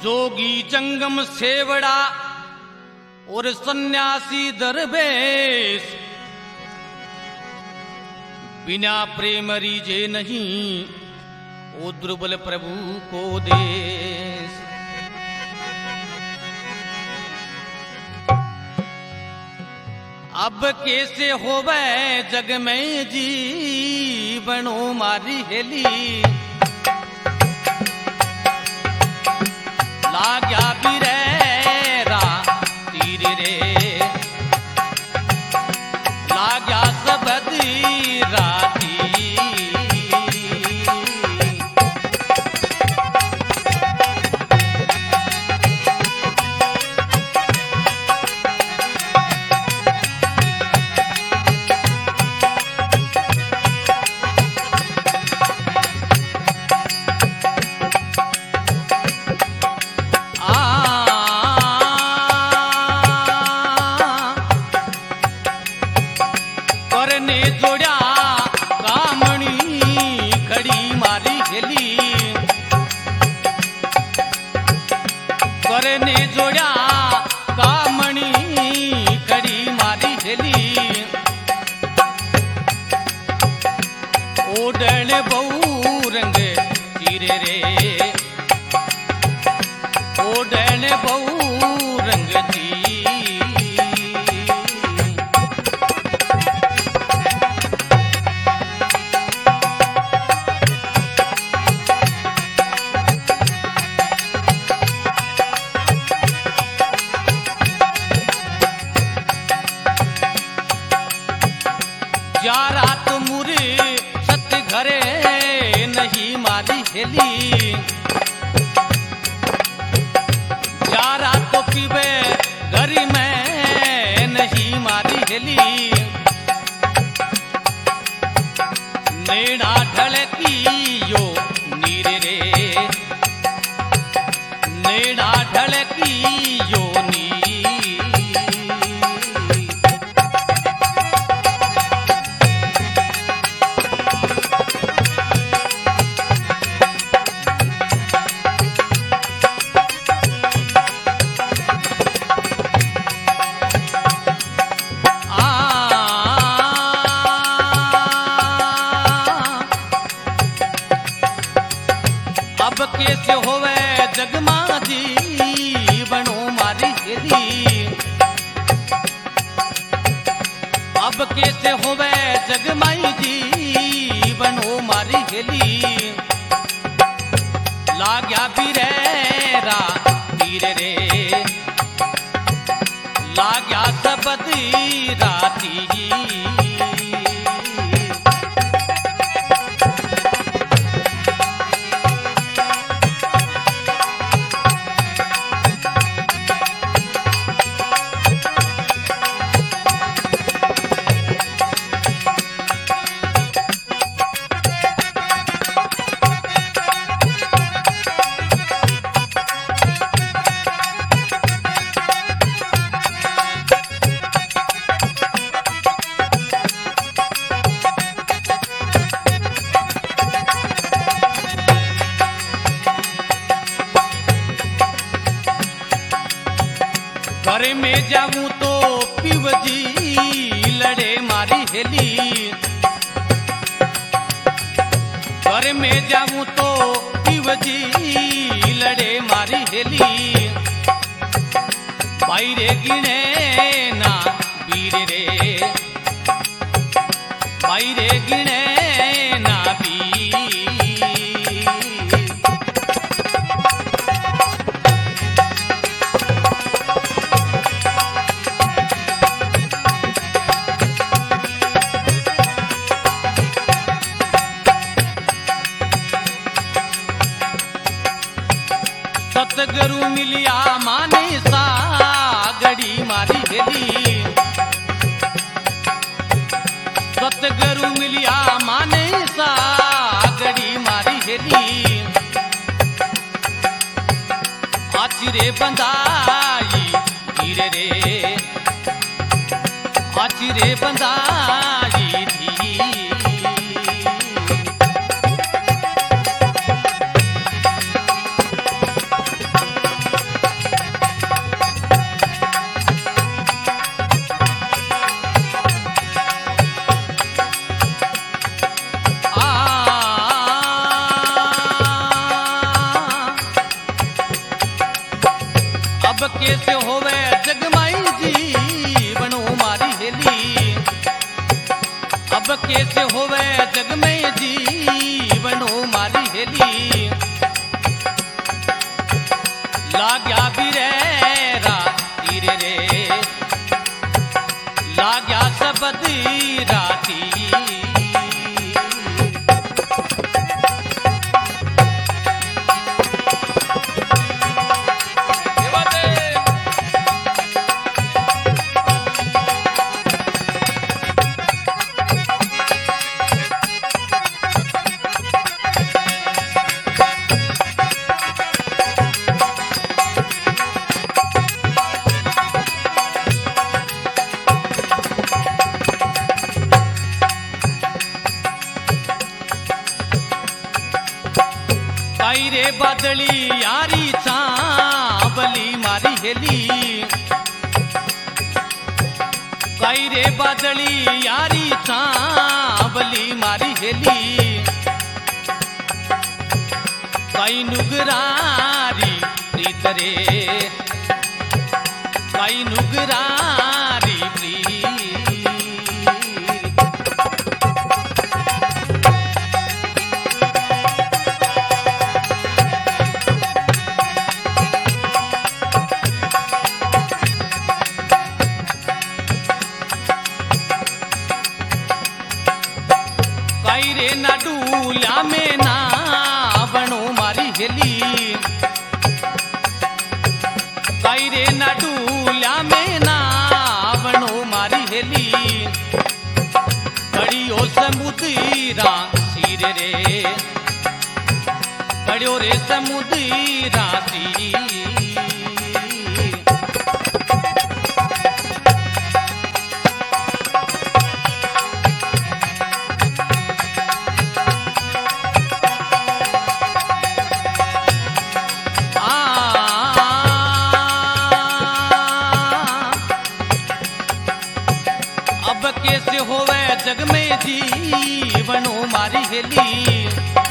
जोगी जंगम सेवड़ा और सन्यासी दरवेश, बिना प्रेम रीजे नहीं ओ दुर्बल प्रभु को देश। अब कैसे होवे जग में जीवनो मारी हेली, लाग्या बिरेरा तीर रे, लाग्या सबदी राती। करने जोड़ा कामणी खड़ी मारी हेली, करने जोड़ा कामणी खड़ी मारी हेली। ओडण बहु रंग चीरे रे, ओडण बहु रंग जी। जा रात मुरे सत्य घरे नहीं मारी हेली, जा रात पीबे घरी में नहीं मारी हेली। नेड़ा ढलकी यो नीर रे, नेड़ा ढलकी यो नीर। अब कैसे होवे जगमा जीवनो मारी हेली, अब कैसे होवे जगमाई जीवनो मारी हेली। लाग्या बिरेरा तीर रे, लाग्या सबदी राती। घर में जाऊं तो पिवजी लड़े मारी हेली, घर में जाऊं तो पिवजी लड़े मारी हेली। बाईरे गिने ना वीर रे, बाईरे गिने ना वीर। सतगुरु मिलिया माने सागड़ी मारी हेली, सतगुरु मिलिया माने सागड़ी मारी हेली। आचिरे बंधाई धीरे रे, आचिरे बंधाई धी। अब कैसे होवे जगमाई जीवनो मारी हेली। अब कैसे होवे जग में जीवनो मारी हेली। लाग्या बिरे राती रे लाग्या सबदी राती। काई रे बादली यारी सांबली मारी हेली। काई रे बादली यारी सांबली मारी हेली। काई नुगरारी प्रीत रे काई नुगरारी प्रीत। काई रे ना डूल्या में ना बनो मारी हेली। काई रे ना डूल्या में ना बनो मारी हेली। कड़ियो समुद्रा सिर रे कड़ियो रे समुद्रा सिर। अब कैसे होवे जग में जीवनो मारी हेली।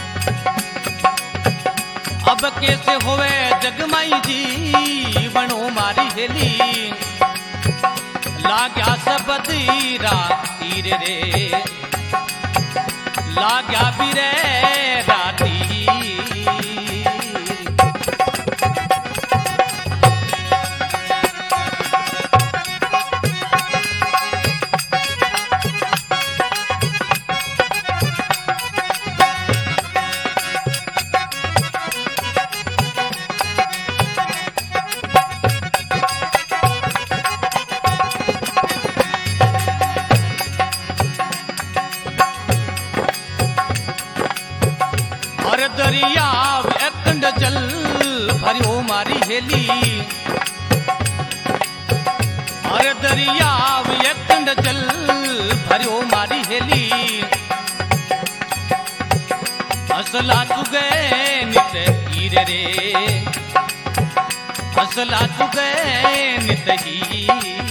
अब कैसे होवे जग में जीवनो मारी हेली। लाग्या सबदी राती रे लाग्या बिरे राती। और दरिया अखंड जल भरियो मारी हेली। और दरिया अखंड जल भरियो मारी हेली। असला चुगे नित हीर रे असला चुगे नित ही।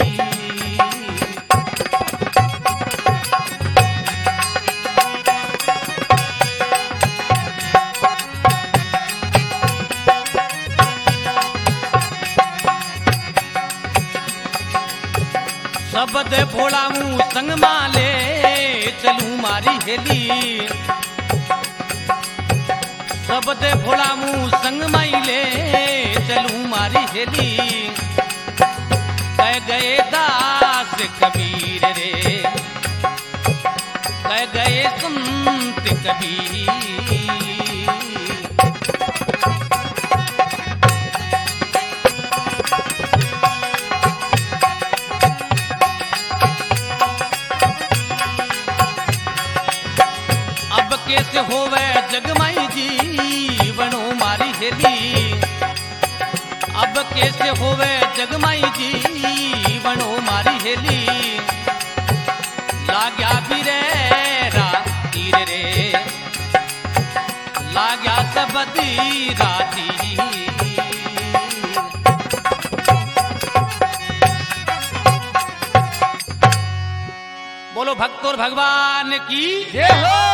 सबद भोला मुँह संग माले चलू मारी हेली। सबद भोला मुँह संग माइले चलू मारी हेली। कह गए दास कबीर रे कह गए संत कबीर। कैसे होवे जगमाई जीवनो मारी हेली। अब कैसे होवे जगमाई जीवनो मारी हेली। लाग्या बिरे राती रे लाग्या सबदी राती। बोलो भक्तों भगवान की जय हो।